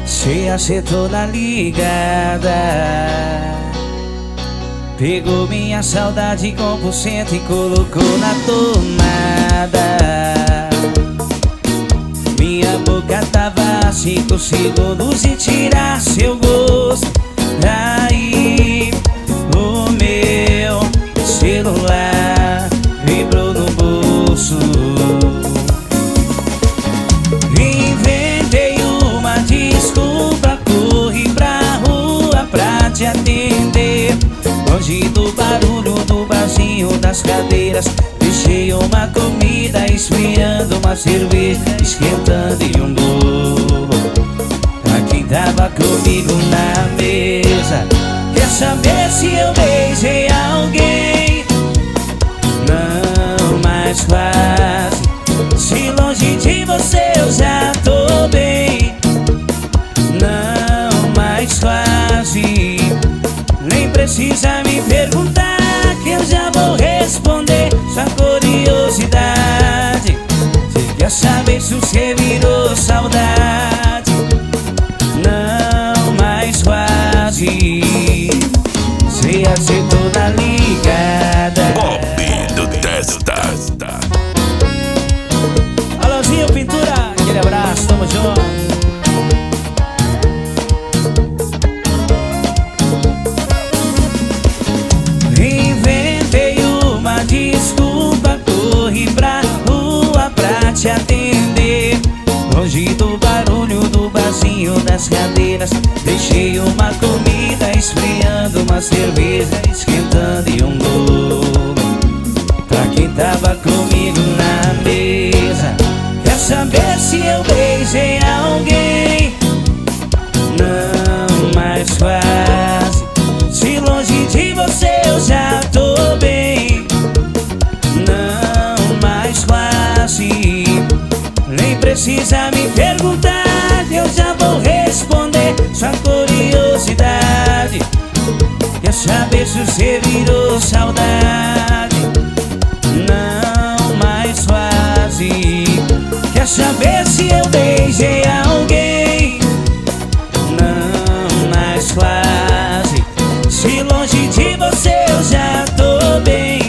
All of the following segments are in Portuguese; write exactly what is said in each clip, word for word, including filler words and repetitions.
Cê acertou na ligada, pegou minha saudade com por cento e colocou na tomada. Minha boca tava a cinco segundos de tirar seu gosto. Aí o meu celular vibrou no bolso. Inventei uma desculpa, corri pra rua pra te atender. Longe do barulho do barzinho das cadeiras, deixei uma comida esfriando, uma cerveja esquentando e um bolo pra quem tava comigo na mesa. Quer saber se eu beijei alguém? Não, mas quase. Se longe de você eu já tô bem. Não, mas quase. Nem precisa me perguntar que eu já vou responder sua curiosidade. Você quer saber se você virou saudade? Não, mas quase. Você acertou na ligada. Bob do Testa. Alôzinho Pintura, aquele abraço, tamo junto. Inventei uma desculpa, corri pra rua pra te atender. Longe do barulho do barzinho das cadeiras, deixei uma comida esfriando, uma cerveja esquentando e um bolo pra quem tava comigo na mesa. Quer saber se eu beijei alguém? Não, mas quase. Se longe de você eu já tô bem. Não, mas quase. Nem precisa me perguntar, eu já vou responder sua curiosidade. Quer saber se você virou saudade? Não, mas quase. Quer saber se eu beijei alguém? Não, mas quase. Se longe de você eu já tô bem.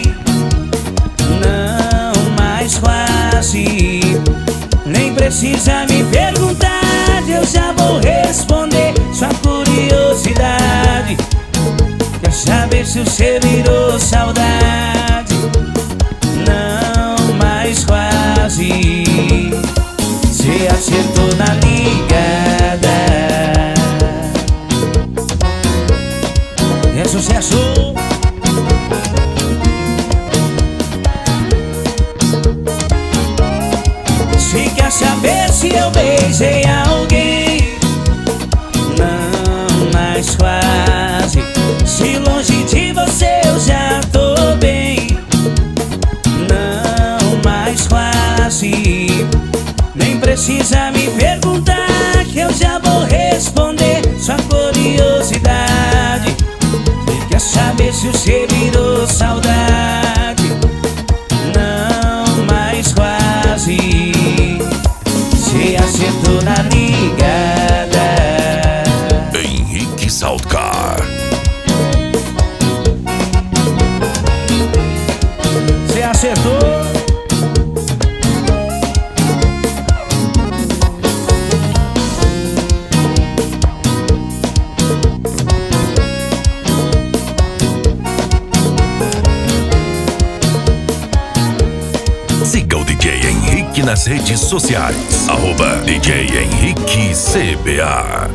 Não, mas quase. Nem precisa me perguntar, eu já vou responder sua curiosidade. Quer saber se você virou saudade? Não, mas quase. Você acertou na ligada. É sucesso. Se quer saber se eu beijei alguém? Não, mas quase. Se longe de você eu já tô bem. Não, mas quase. Nem precisa me perguntar que eu já vou responder sua curiosidade. Você quer saber se você virou saudade? Não, mas quase. Você acertou na ligada. Henrique Saltcar. Você acertou. Siga o D J Henrique nas redes sociais. Arroba D J Henrique C B A.